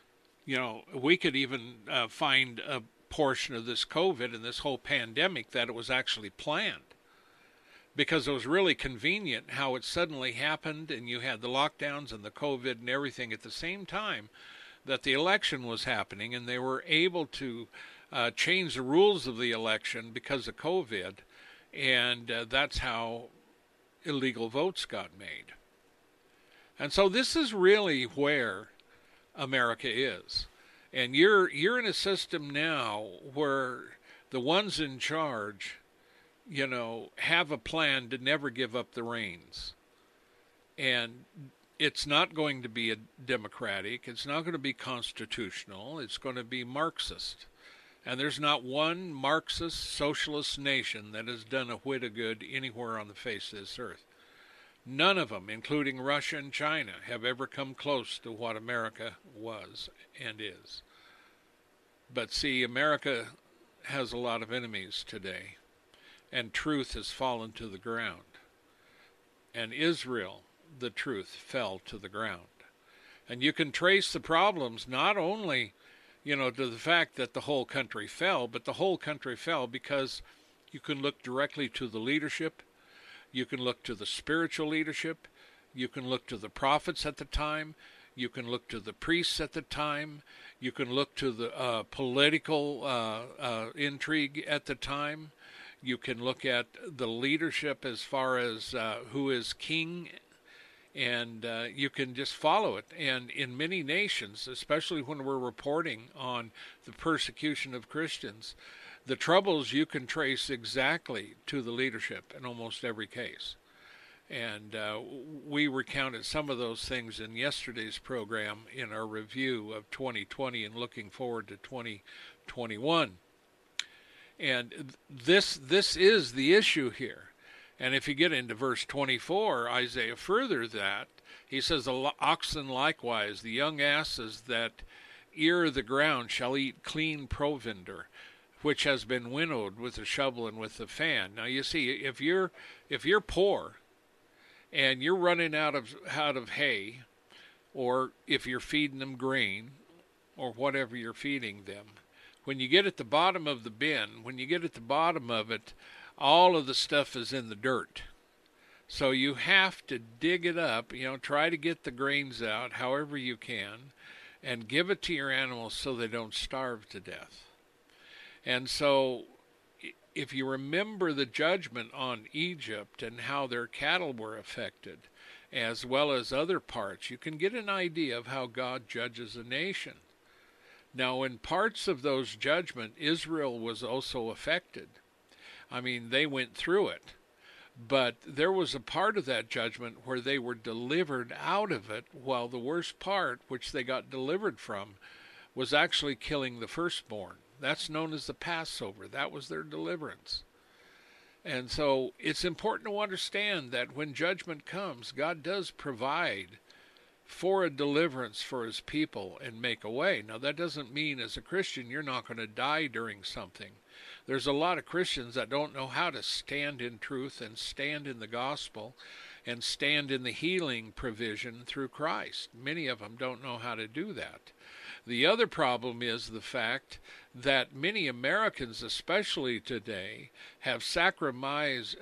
we could even find a portion of this COVID and this whole pandemic that it was actually planned. Because it was really convenient how it suddenly happened, and you had the lockdowns and the COVID and everything at the same time that the election was happening, and they were able to change the rules of the election because of COVID, and that's how illegal votes got made. And so this is really where America is. And you're in a system now where the ones in charge have a plan to never give up the reins. And it's not going to be a democratic. It's not going to be constitutional. It's going to be Marxist. And there's not one Marxist socialist nation that has done a whit of good anywhere on the face of this earth. None of them, including Russia and China, have ever come close to what America was and is. But see, America has a lot of enemies today. And truth has fallen to the ground. And Israel, the truth, fell to the ground. And you can trace the problems not only, to the fact that the whole country fell, but the whole country fell because you can look directly to the leadership. You can look to the spiritual leadership. You can look to the prophets at the time. You can look to the priests at the time. You can look to the political intrigue at the time. You can look at the leadership as far as who is king, and you can just follow it. And in many nations, especially when we're reporting on the persecution of Christians, the troubles you can trace exactly to the leadership in almost every case. And we recounted some of those things in yesterday's program in our review of 2020 and looking forward to 2021. And this is the issue here. And if you get into verse 24, Isaiah further that, he says, the oxen likewise, the young asses that ear the ground shall eat clean provender, which has been winnowed with a shovel and with a fan. Now you see, if you're poor and you're running out of hay, or if you're feeding them grain, or whatever you're feeding them, when you get at the bottom of the bin, when you get at the bottom of it, all of the stuff is in the dirt. So you have to dig it up, try to get the grains out however you can, and give it to your animals so they don't starve to death. And so if you remember the judgment on Egypt and how their cattle were affected, as well as other parts, you can get an idea of how God judges a nation. Now, in parts of those judgment, Israel was also affected. I mean, they went through it. But there was a part of that judgment where they were delivered out of it, while the worst part, which they got delivered from, was actually killing the firstborn. That's known as the Passover. That was their deliverance. And so it's important to understand that when judgment comes, God does provide for a deliverance for his people and make a way. Now, that doesn't mean as a Christian you're not going to die during something. There's a lot of Christians that don't know how to stand in truth and stand in the gospel and stand in the healing provision through Christ. Many of them don't know how to do that. The other problem is the fact that many Americans, especially today, have sacrificed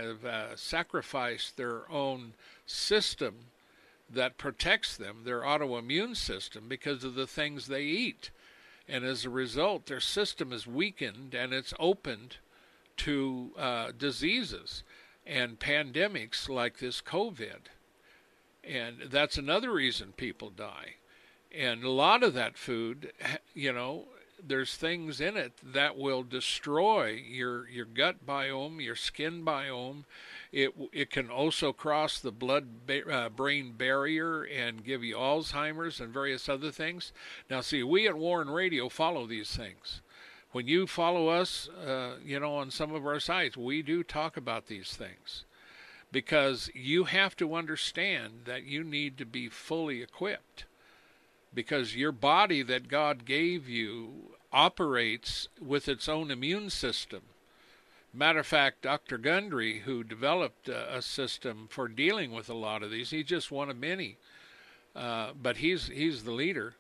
their own system that protects them, their autoimmune system, because of the things they eat. And as a result, their system is weakened and it's opened to diseases and pandemics like this COVID. And that's another reason people die. And a lot of that food, there's things in it that will destroy your gut biome, your skin biome. It can also cross the blood-brain barrier and give you Alzheimer's and various other things. Now, see, we at Warren Radio follow these things. When you follow us, on some of our sites, we do talk about these things because you have to understand that you need to be fully equipped because your body that God gave you operates with its own immune system. Matter of fact, Dr. Gundry, who developed a system for dealing with a lot of these, he's just one of many, but he's the leader,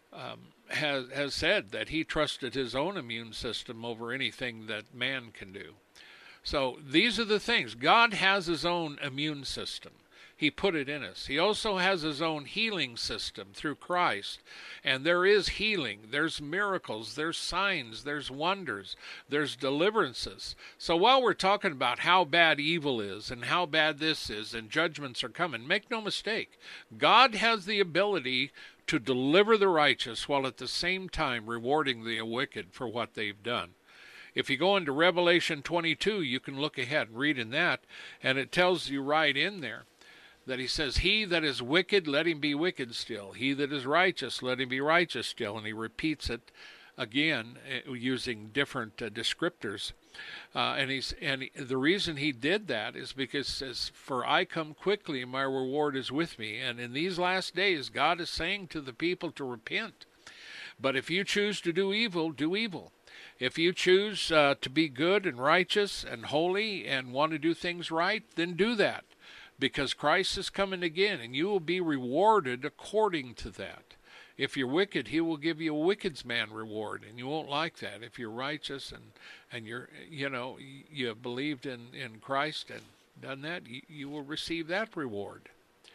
has said that he trusted his own immune system over anything that man can do. So these are the things. God has his own immune system. He put it in us. He also has his own healing system through Christ. And there is healing. There's miracles. There's signs. There's wonders. There's deliverances. So while we're talking about how bad evil is and how bad this is and judgments are coming, make no mistake, God has the ability to deliver the righteous while at the same time rewarding the wicked for what they've done. If you go into Revelation 22, you can look ahead and read in that, and it tells you right in there that he says, he that is wicked, let him be wicked still. He that is righteous, let him be righteous still. And he repeats it again using different descriptors. And the reason he did that is because it says, for I come quickly, and my reward is with me. And in these last days, God is saying to the people to repent. But if you choose to do evil, do evil. If you choose to be good and righteous and holy and want to do things right, then do that. Because Christ is coming again, and you will be rewarded according to that. If you're wicked, he will give you a wicked man reward, and you won't like that. If you're righteous and you have believed in Christ and done that, you will receive that reward.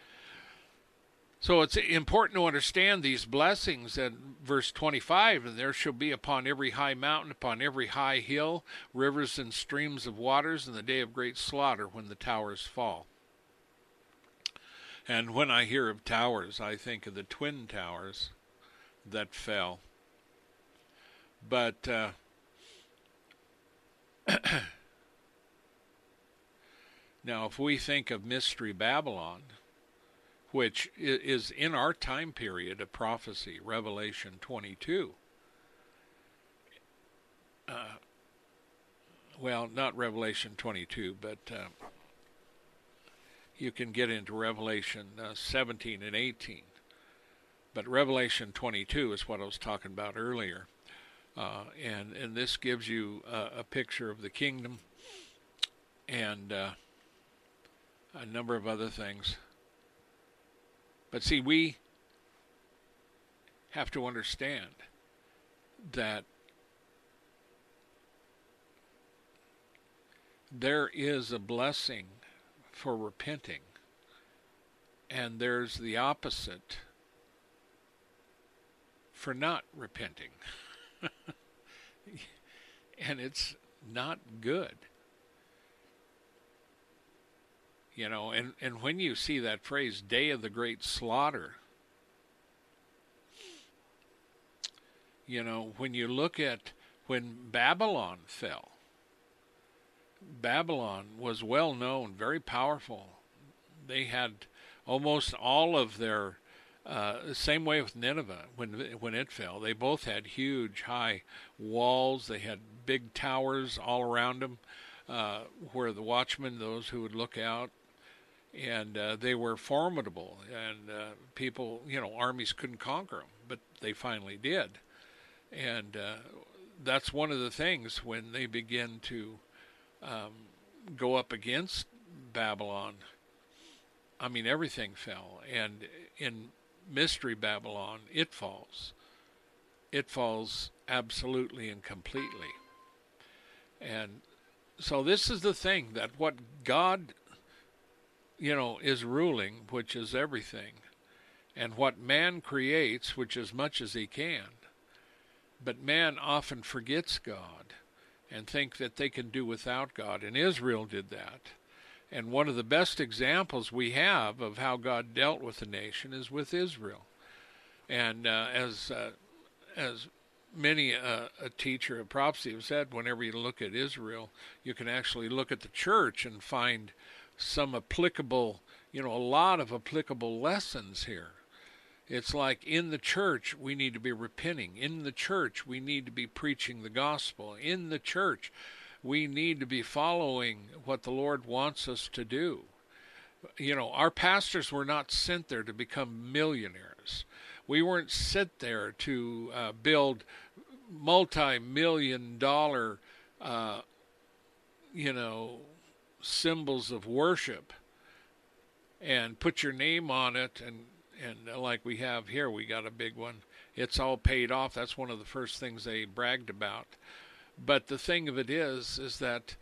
So it's important to understand these blessings in verse 25, and there shall be upon every high mountain, upon every high hill, rivers and streams of waters in the day of great slaughter when the towers fall. And when I hear of towers, I think of the twin towers that fell. But now, if we think of Mystery Babylon, which is in our time period of prophecy, Revelation 22. Well, not Revelation 22, but you can get into Revelation 17 and 18. But Revelation 22 is what I was talking about earlier. And this gives you a picture of the kingdom and a number of other things. But see, we have to understand that there is a blessing for repenting, and there's the opposite for not repenting. And it's not good. You know, and when you see that phrase, day of the great slaughter, you know, when you look at when Babylon fell, Babylon was well known, very powerful. They had almost all of their, same way with Nineveh when it fell. They both had huge, high walls. They had big towers all around them, where the watchmen, those who would look out, and they were formidable, and people, armies couldn't conquer them, but they finally did. And that's one of the things when they begin to go up against Babylon. I mean, everything fell, and in Mystery Babylon, it falls. It falls absolutely and completely. And so this is the thing, that what God, is ruling, which is everything, and what man creates, which is much as he can. But man often forgets God and think that they can do without God, and Israel did that. And one of the best examples we have of how God dealt with the nation is with Israel. And as many a teacher of prophecy have said, whenever you look at Israel, you can actually look at the church and find some applicable, a lot of applicable lessons here. It's like in the church we need to be repenting. In the church we need to be preaching the gospel. In the church we need to be following what the Lord wants us to do. Our pastors were not sent there to become millionaires. We weren't sent there to build multi-million-dollar, symbols of worship and put your name on it. And like we have here, we got a big one. It's all paid off. That's one of the first things they bragged about. But the thing of it is that,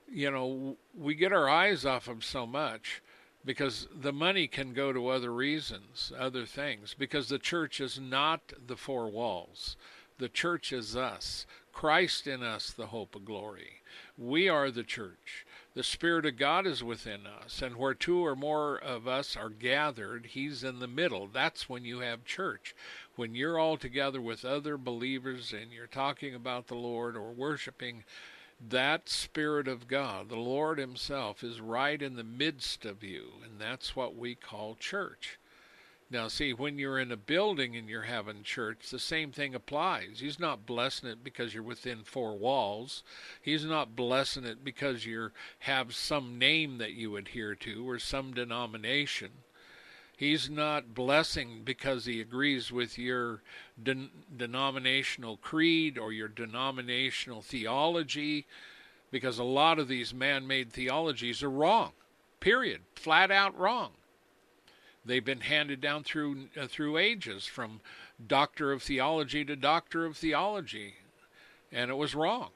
we get our eyes off them so much because the money can go to other reasons, other things, because the church is not the four walls. The church is us. Christ in us, the hope of glory. We are the church. The Spirit of God is within us, and where two or more of us are gathered, He's in the middle. That's when you have church. When you're all together with other believers and you're talking about the Lord or worshiping, that Spirit of God, the Lord Himself, is right in the midst of you, and that's what we call church. Now, see, when you're in a building and you're having church, the same thing applies. He's not blessing it because you're within four walls. He's not blessing it because you have some name that you adhere to or some denomination. He's not blessing because He agrees with your denominational creed or your denominational theology, because a lot of these man-made theologies are wrong, period, flat out wrong. They've been handed down through ages, from doctor of theology to doctor of theology, and it was wrong.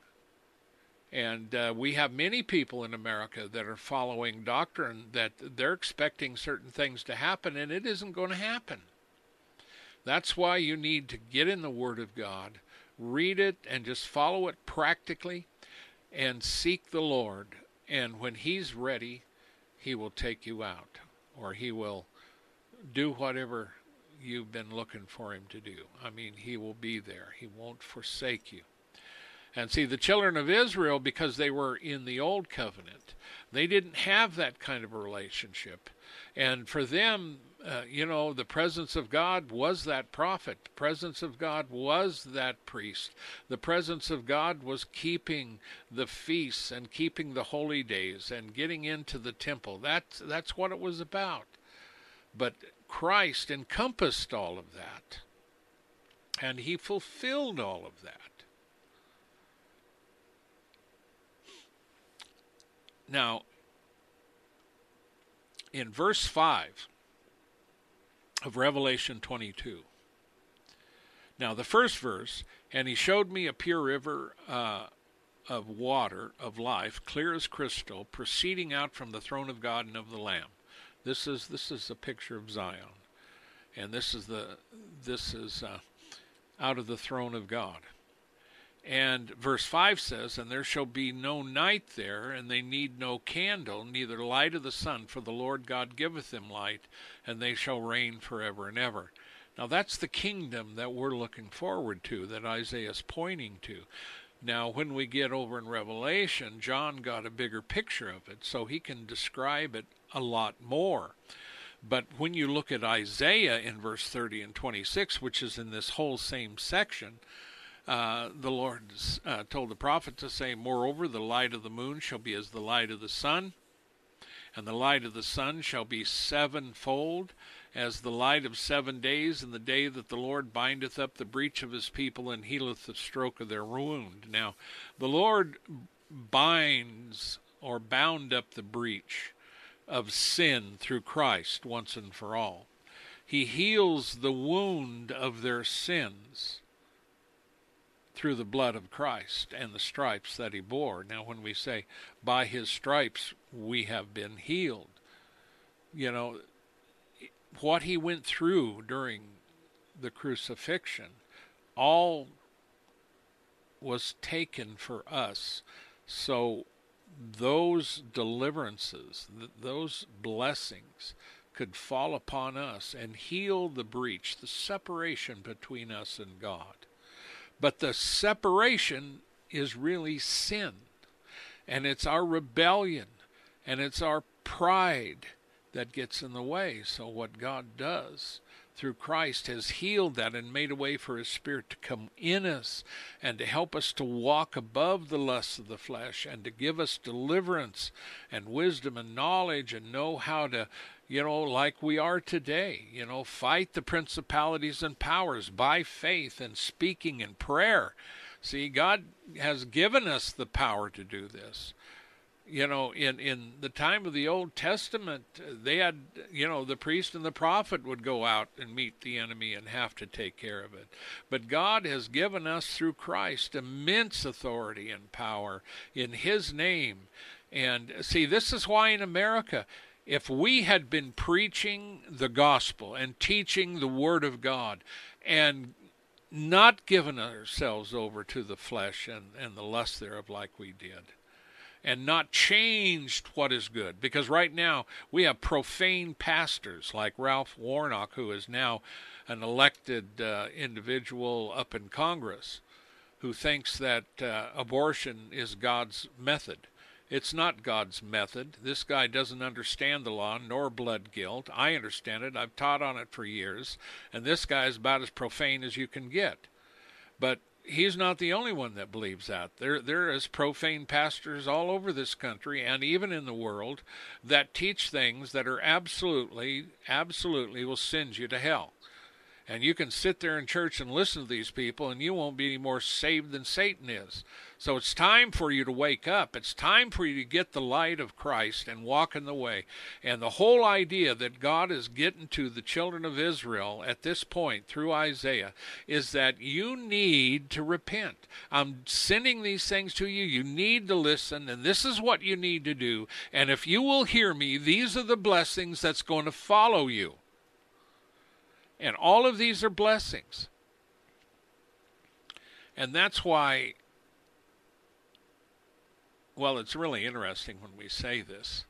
And we have many people in America that are following doctrine that they're expecting certain things to happen, and it isn't going to happen. That's why you need to get in the Word of God, read it, and just follow it practically, and seek the Lord. And when He's ready, He will take you out, or He will do whatever you've been looking for Him to do. I mean, He will be there. He won't forsake you. And see, the children of Israel, because they were in the old covenant, they didn't have that kind of a relationship. And for them, the presence of God was that prophet. The presence of God was that priest. The presence of God was keeping the feasts and keeping the holy days and getting into the temple. That's what it was about. But Christ encompassed all of that, and He fulfilled all of that. Now, in verse 5 of Revelation 22, now the first verse, and He showed me a pure river of water of life, clear as crystal, proceeding out from the throne of God and of the Lamb. This is a picture of Zion, and this is out of the throne of God. And verse 5 says, and there shall be no night there, and they need no candle, neither light of the sun, for the Lord God giveth them light, and they shall reign forever and ever. Now that's the kingdom that we're looking forward to, that Isaiah is pointing to. Now, when we get over in Revelation, John got a bigger picture of it, so he can describe it a lot more. But when you look at Isaiah in verse 30 and 26, which is in this whole same section, the Lord told the prophet to say, moreover, the light of the moon shall be as the light of the sun, And the light of the sun shall be sevenfold, as the light of 7 days, in the day that the Lord bindeth up the breach of his people and healeth the stroke of their wound. Now, the Lord binds or bound up the breach of sin through Christ once and for all. He heals the wound of their sins through the blood of Christ and the stripes that he bore. Now, when we say, by his stripes we have been healed, you know, what he went through during the crucifixion, all was taken for us. So those deliverances, those blessings could fall upon us and heal the breach, the separation between us and God. But the separation is really sin, and it's our rebellion, and it's our pride that gets in the way. So what God does through Christ has healed that and made a way for his Spirit to come in us and to help us to walk above the lusts of the flesh and to give us deliverance and wisdom and knowledge and know how to, you know, like we are today, you know, fight the principalities and powers by faith and speaking in prayer. See, God has given us the power to do this. You know, in the time of the Old Testament, they had, you know, the priest and the prophet would go out and meet the enemy and have to take care of it. But God has given us through Christ immense authority and power in his name. And see, this is why in America, if we had been preaching the gospel and teaching the word of God and not given ourselves over to the flesh and the lust thereof like we did, and not changed what is good. Because right now we have profane pastors like Ralph Warnock, who is now an elected individual up in Congress, who thinks that abortion is God's method. It's not God's method. This guy doesn't understand the law nor blood guilt. I understand it. I've taught on it for years. And this guy is about as profane as you can get. But he's not the only one that believes that. There is profane pastors all over this country and even in the world that teach things that are absolutely will send you to hell. And you can sit there in church and listen to these people and you won't be any more saved than Satan is. So it's time for you to wake up. It's time for you to get the light of Christ and walk in the way. And the whole idea that God is getting to the children of Israel at this point through Isaiah is that you need to repent. I'm sending these things to you. You need to listen, and this is what you need to do. And if you will hear me, these are the blessings that's going to follow you. And all of these are blessings. And that's why, well, it's really interesting when we say this.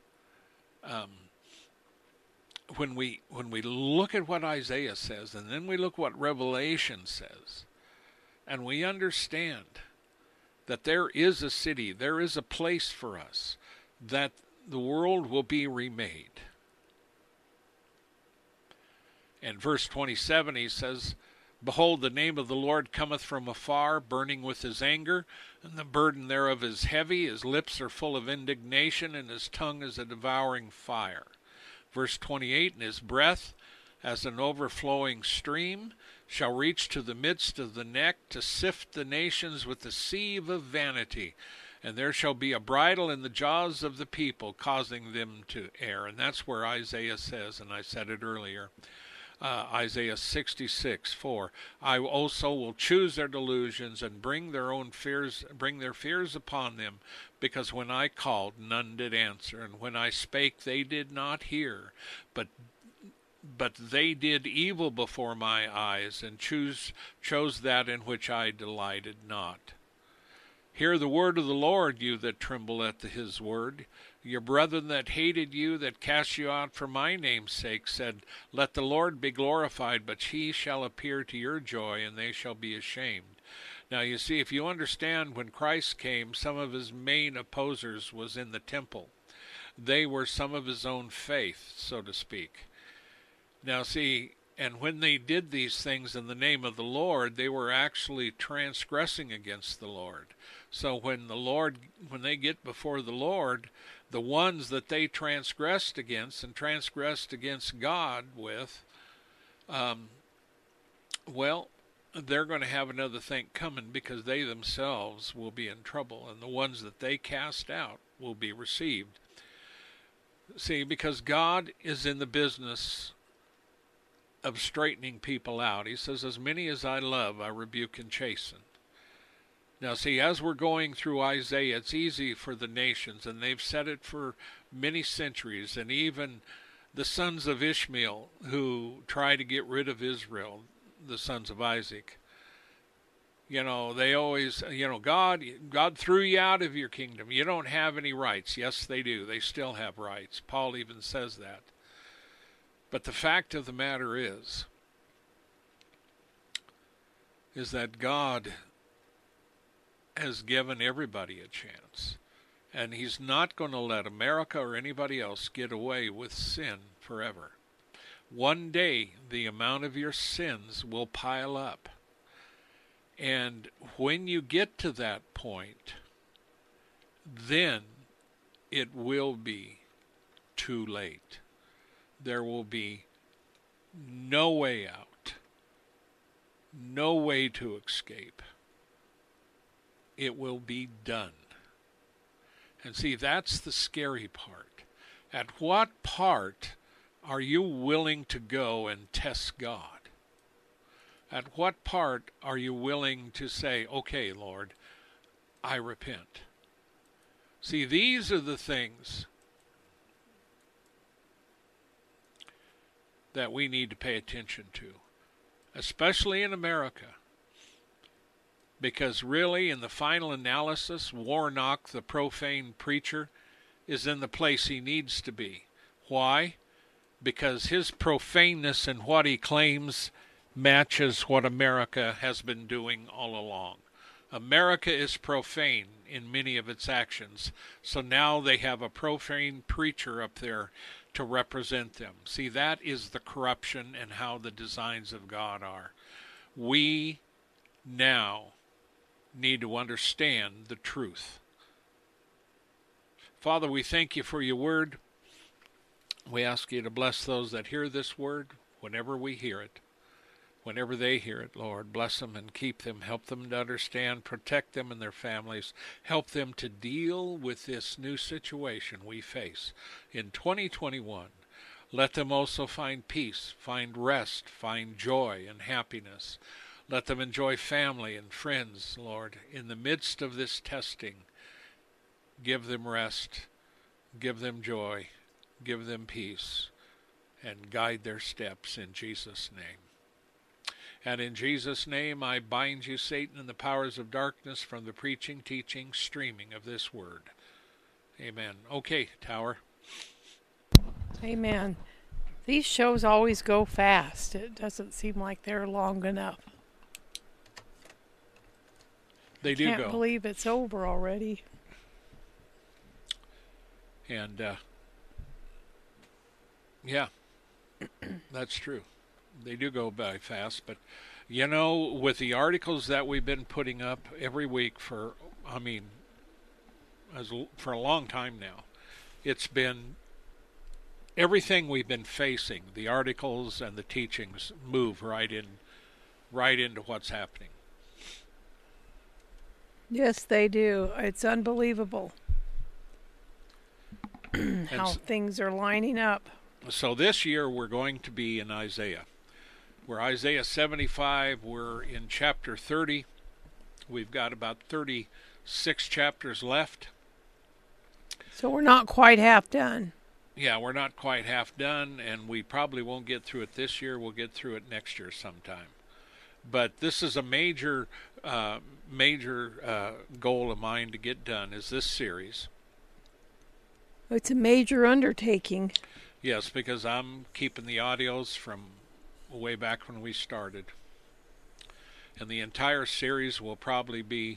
When we look at what Isaiah says, and then we look what Revelation says, and we understand that there is a city, there is a place for us, that the world will be remade. In verse 27 he says, Behold, the name of the Lord cometh from afar, burning with his anger, and the burden thereof is heavy. His lips are full of indignation, and his tongue is a devouring fire. Verse 28, And his breath, as an overflowing stream, shall reach to the midst of the neck, to sift the nations with the sieve of vanity. And there shall be a bridle in the jaws of the people, causing them to err. And that's where Isaiah says, and I said it earlier, Isaiah 66:4. I also will choose their delusions and bring their fears upon them, because when I called, none did answer, and when I spake, they did not hear. But they did evil before my eyes, and chose that in which I delighted not. Hear the word of the Lord, you that tremble at his word. Your brethren that hated you, that cast you out for my name's sake, said, Let the Lord be glorified, but he shall appear to your joy, and they shall be ashamed. Now you see, if you understand, when Christ came, some of his main opposers was in the temple. They were some of his own faith, so to speak. Now see, And when they did these things in the name of the Lord, they were actually transgressing against the Lord. So when they get before the Lord, the ones that they transgressed against and transgressed against God with, well, they're going to have another thing coming, because they themselves will be in trouble, and the ones that they cast out will be received. See, because God is in the business of straightening people out. He says, as many as I love, I rebuke and chasten. Now, see, as we're going through Isaiah, it's easy for the nations, and they've said it for many centuries, and even the sons of Ishmael who try to get rid of Israel, the sons of Isaac. They always, God threw you out of your kingdom. You don't have any rights. Yes, they do. They still have rights. Paul even says that. But the fact of the matter is that God has given everybody a chance. And he's not going to let America or anybody else get away with sin forever. One day, the amount of your sins will pile up. And when you get to that point, then it will be too late. There will be no way out, no way to escape. It will be done. And see, that's the scary part. At what part are you willing to go and test God? At what part are you willing to say, okay, Lord, I repent? See, these are the things that we need to pay attention to, especially in America. Because really, in the final analysis, Warnock, the profane preacher, is in the place he needs to be. Why? Because his profaneness and what he claims matches what America has been doing all along. America is profane in many of its actions, so now they have a profane preacher up there to represent them. See, that is the corruption and how the designs of God are. We now need to understand the truth. Father, we thank you for your word. We ask you to bless those that hear this word whenever we hear it. Whenever they hear it, Lord, bless them and keep them. Help them to understand, protect them and their families. Help them to deal with this new situation we face in 2021. Let them also find peace, find rest, find joy and happiness. Let them enjoy family and friends, Lord, in the midst of this testing. Give them rest, give them joy, give them peace, and guide their steps in Jesus' name. And in Jesus' name, I bind you, Satan, and the powers of darkness from the preaching, teaching, streaming of this word. Amen. Okay, Tower. Amen. These shows always go fast. It doesn't seem like they're long enough. They do go. Can't believe it's over already. And, yeah, that's true. They do go by fast, but with the articles that we've been putting up every week for a long time now, it's been everything we've been facing. The articles and the teachings move right into what's happening. Yes, they do. It's unbelievable how things are lining up. So this year we're going to be in Isaiah. We're Isaiah 75. We're in chapter 30. We've got about 36 chapters left. So we're not quite half done. Yeah, we're not quite half done, and we probably won't get through it this year. We'll get through it next year sometime. But this is a major goal of mine to get done, is this series. It's a major undertaking. Yes, because I'm keeping the audios from way back when we started. And the entire series will probably be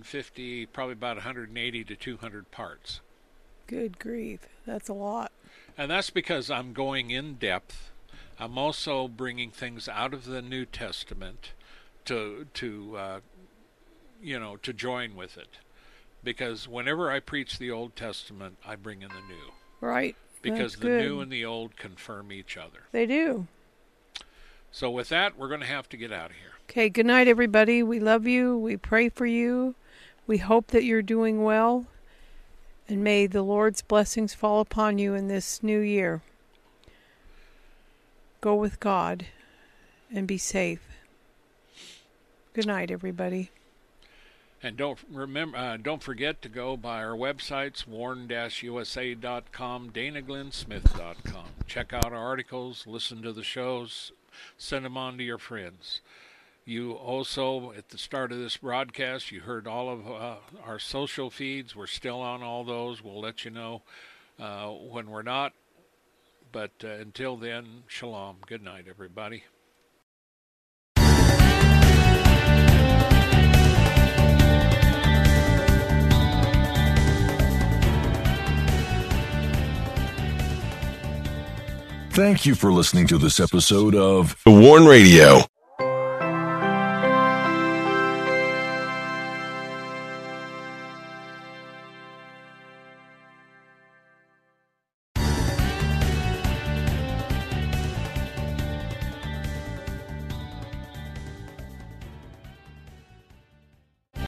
150, probably about 180 to 200 parts. Good grief. That's a lot. And that's because I'm going in depth. I'm also bringing things out of the New Testament to join with it. Because whenever I preach the Old Testament, I bring in the new. Right. Because That's the good. new and the old confirm each other. They do. So with that, we're going to have to get out of here. Okay, good night, everybody. We love you. We pray for you. We hope that you're doing well. And may the Lord's blessings fall upon you in this new year. Go with God and be safe. Good night, everybody. And don't forget to go by our websites, warn-usa.com, danaglennsmith.com. Check out our articles, listen to the shows, send them on to your friends. You also, at the start of this broadcast, you heard all of our social feeds. We're still on all those. We'll let you know when we're not. But until then, shalom. Good night, everybody. Thank you for listening to this episode of The Warn Radio.